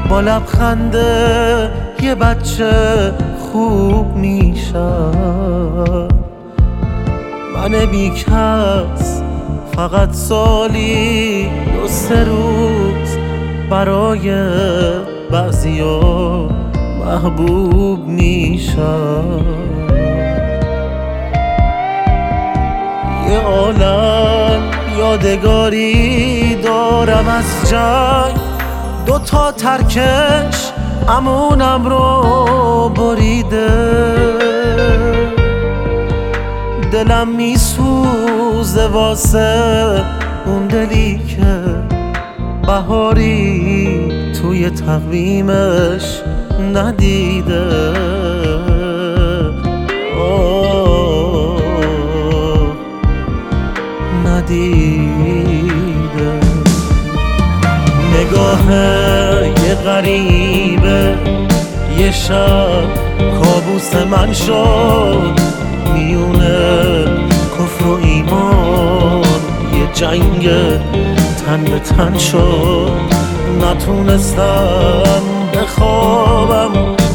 با لبخنده یه بچه خوب میشم. من بیکس فقط سالی 2-3 روز برای بعضیا محبوب میشم. یه عالم یادگاری دارم از جنگ، 2 ترکش امونم رو بریده. دلم میسوزه واسه اون دلی که بهاری توی تقویمش ندیده. ندیده. نگاه یه غریبه یه شب کابوس من شد، میونه کفر و ایمان یه جنگ تن به تن شد. نتونستم بخوابم،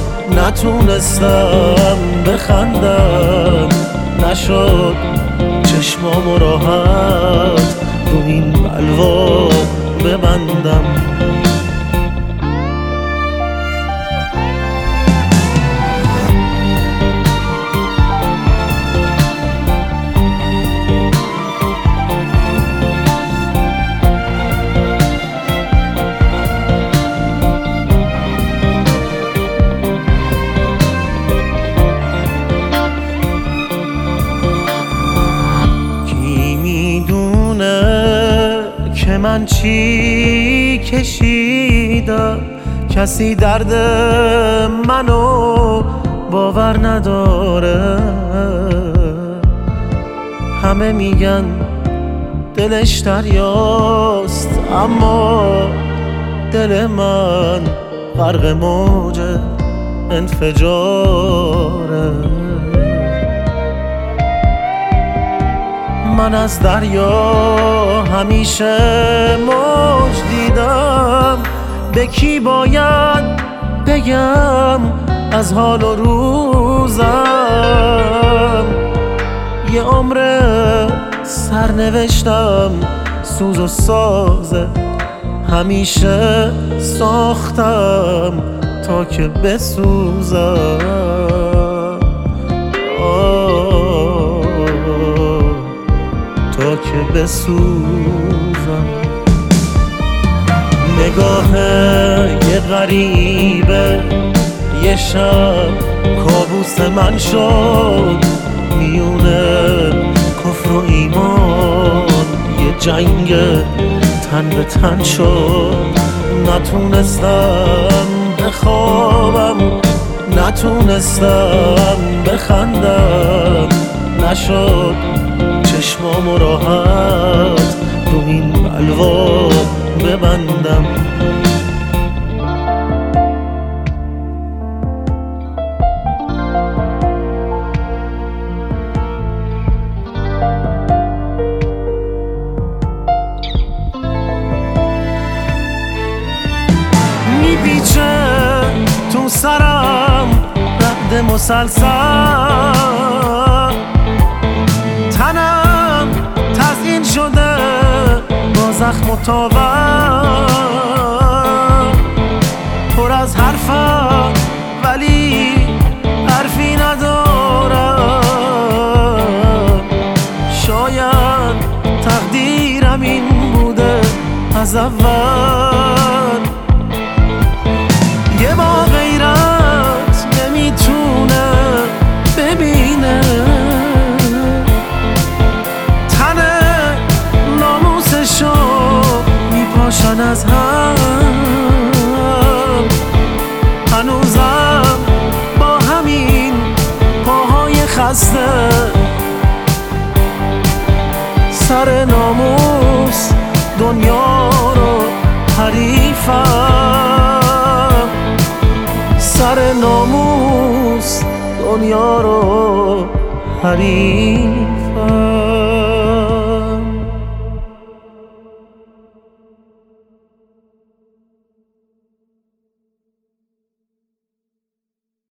نتونستم بخندم، نشد چشمامو راحت رو این بلوا ببندم. که من چی کشیدم، کسی درد منو باور نداره. همه میگن دلش دریاست، اما دل من غرق موج انفجاره. من از دریا همیشه موج دیدم، به کی باید بگم از حال و روزم. یه عمر سرنوشتم سوز و سازه، همیشه ساختم تا که بسوزم. تا که بسوزم. نگاه یه غریبه یه شب کابوس من شد، میونه کفر و ایمان یه جنگ تن به تن شد. نتونستم بخوابم، نتونستم بخندم، نشد چشمامو راحت رو این بلوا ببندم. میپیچه تو سرم رد مسلسل، تنم تزیین شده با زخم و تاور. پر از حرفم ولی حرفی ندارم. شاید تقدیرم این بوده از اول. یه با غیرت نمیتونه ببینه میپاشن از هم. هنوزم با همین پاهای خسته سر ناموس دنیا رو حریفم. سر ناموس دنیا رو حریفم.